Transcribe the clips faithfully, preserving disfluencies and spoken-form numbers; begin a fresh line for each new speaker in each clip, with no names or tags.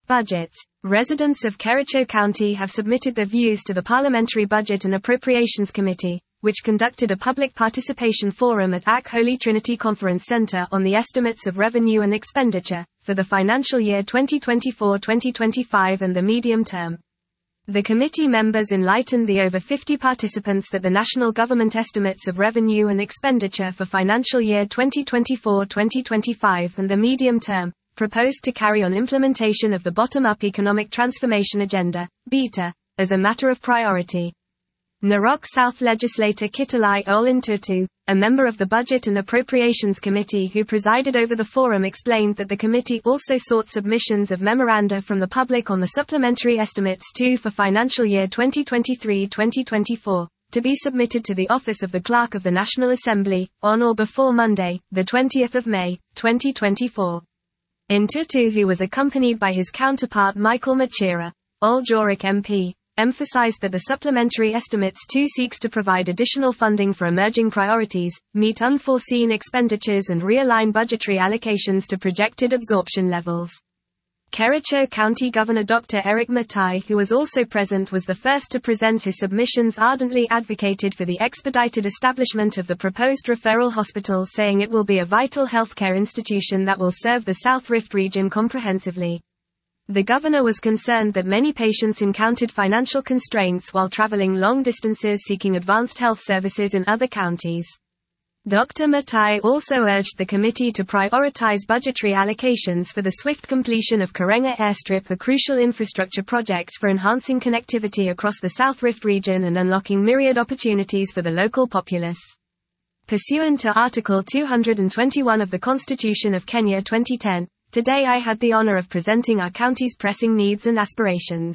Budget. Residents of Kericho County have submitted their views to the Parliamentary Budget and Appropriations Committee, which conducted a public participation forum at A C Holy Trinity Conference Center on the estimates of revenue and expenditure for the financial year twenty twenty-four twenty twenty-five and the medium term. The committee members enlightened the over fifty participants that the national government estimates of revenue and expenditure for financial year twenty twenty-four twenty twenty-five and the medium term proposed to carry on implementation of the Bottom-Up Economic Transformation Agenda, BETA, as a matter of priority. Narok South legislator Kitalai Olintutu, a member of the Budget and Appropriations Committee who presided over the forum, explained that the committee also sought submissions of memoranda from the public on the supplementary estimates too for financial year twenty twenty-three twenty twenty-four, to be submitted to the Office of the Clerk of the National Assembly, on or before Monday, the twentieth of May, twenty twenty-four. Ntutu, who was accompanied by his counterpart Michael Machira, Ol Jorik M P, emphasized that the supplementary estimates too seeks to provide additional funding for emerging priorities, meet unforeseen expenditures and realign budgetary allocations to projected absorption levels. Kericho County Governor Doctor Eric Matai, who was also present, was the first to present his submissions, ardently advocated for the expedited establishment of the proposed referral hospital, saying it will be a vital healthcare institution that will serve the South Rift region comprehensively. The governor was concerned that many patients encountered financial constraints while traveling long distances seeking advanced health services in other counties. Doctor Matai also urged the committee to prioritize budgetary allocations for the swift completion of Karenga Airstrip, a crucial infrastructure project for enhancing connectivity across the South Rift region and unlocking myriad opportunities for the local populace. Pursuant to Article two hundred twenty-one of the Constitution of Kenya twenty ten, today I had the honor of presenting our county's pressing needs and aspirations.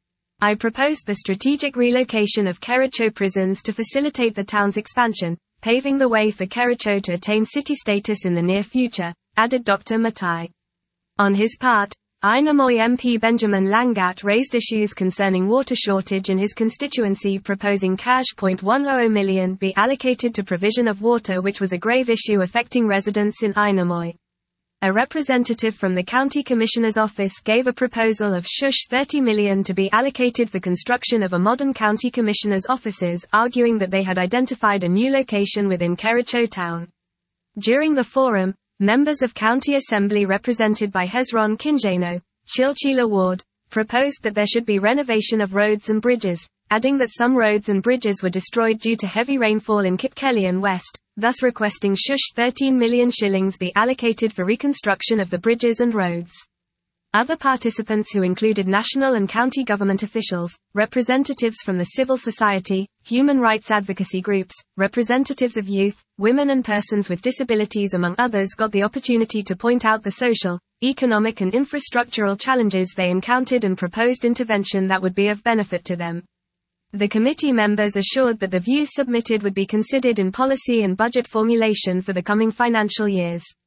I proposed the strategic relocation of Kericho prisons to facilitate the town's expansion, paving the way for Kericho to attain city status in the near future, added Doctor Matai. On his part, Ainamoy M P Benjamin Langat raised issues concerning water shortage in his constituency, proposing cash point one hundred million be allocated to provision of water, which was a grave issue affecting residents in Ainamoy. A representative from the County Commissioner's Office gave a proposal of shush thirty million to be allocated for construction of a modern County Commissioner's offices, arguing that they had identified a new location within Kericho town. During the forum, members of County Assembly represented by Hezron Kinjano, Chilchila Ward, proposed that there should be renovation of roads and bridges, adding that some roads and bridges were destroyed due to heavy rainfall in Kipkelian West, thus requesting shush thirteen million shillings be allocated for reconstruction of the bridges and roads. Other participants, who included national and county government officials, representatives from the civil society, human rights advocacy groups, representatives of youth, women and persons with disabilities among others, got the opportunity to point out the social, economic and infrastructural challenges they encountered and proposed intervention that would be of benefit to them. The committee members assured that the views submitted would be considered in policy and budget formulation for the coming financial years.